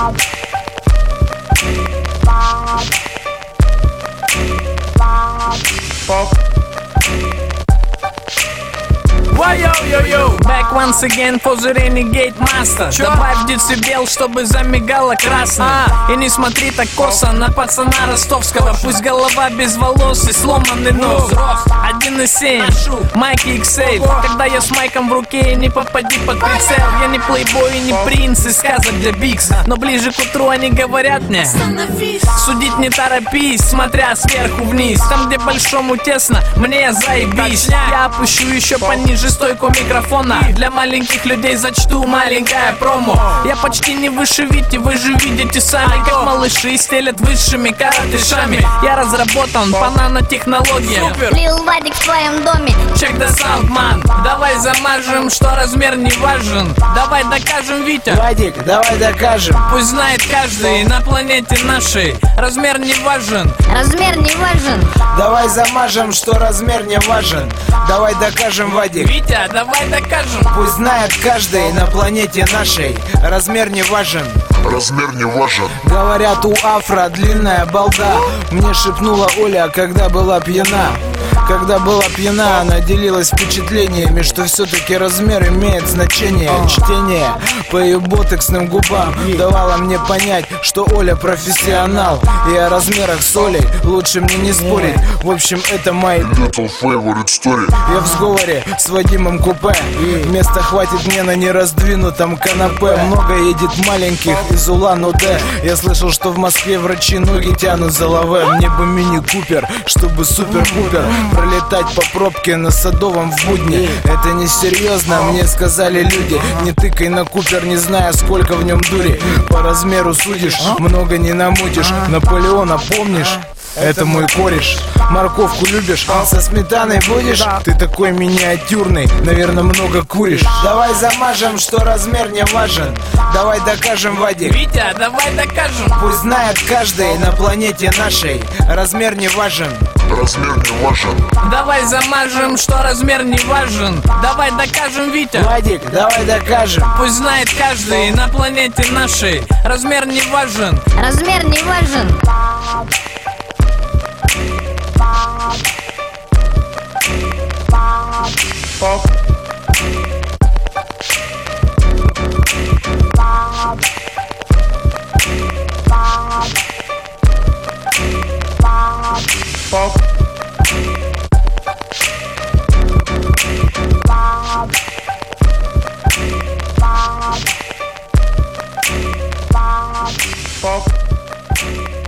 Back once again for the Renegade Master. Добавь децибел, чтобы замигало красным. И не смотри так косо на пацана ростовского. Пусть голова без волос и сломанный нос. 1,7, майки XL. Когда я с майком в руке, не попади под прицел. Я не плейбой и не принц из сказок для Бикс. Но ближе к утру они говорят мне: судить не торопись, смотря сверху вниз. Там, где большому тесно, мне заебись. Я опущу еще пониже стойку микрофона. Для маленьких людей зачту маленькое промо. Я почти не выше Вити, вы же видите сами, как малыши стелят высшими каратышами. Я разработан по нанотехнологиям. Лил Вадик в твоем доме. Check the sound, man. Давай замажем, что размер не важен. Давай докажем, Витя. Вадик, давай докажем. Пусть знает каждый на планете нашей. Размер не важен. Размер не важен. Давай замажем, что размер не важен. Давай докажем, Вадик. Витя, давай докажем. Пусть знает каждый на планете нашей. Размер не важен. Размер не важен. Говорят, у афро длинная балда. Мне шепнула Оля, когда была пьяна. Когда была пьяна, она делилась впечатлениями, что все-таки размер имеет значение. Чтение по ее ботексным губам давало мне понять, что Оля профессионал. И о размерах с Олей лучше мне не спорить. В общем, это мои Little favorite story. Я в сговоре с Вадимом купе. Места хватит мне на нераздвинутом канапе. Много едет маленьких из Улан-Удэ. Я слышал, что в Москве врачи ноги тянут за лаве. Мне бы мини-купер, чтобы супер-пупер пролетать по пробке на Садовом в будни. Это несерьезно, мне сказали люди. Не тыкай на купер, не зная, сколько в нем дури. По размеру судишь, много не намутишь. Наполеона помнишь? Это мой кореш. Морковку любишь? Со сметаной будешь? Ты такой миниатюрный, наверное, много куришь. Давай замажем, что размер не важен. Давай докажем, Вадик. Витя, давай докажем. Пусть знает каждый на планете нашей. Размер не важен. Размер не важен. Давай замажем, что размер не важен. Давай докажем, Витя. Вадик, давай докажем. Пусть знает каждый на планете нашей. Размер не важен. Размер не важен. Pop. Pop.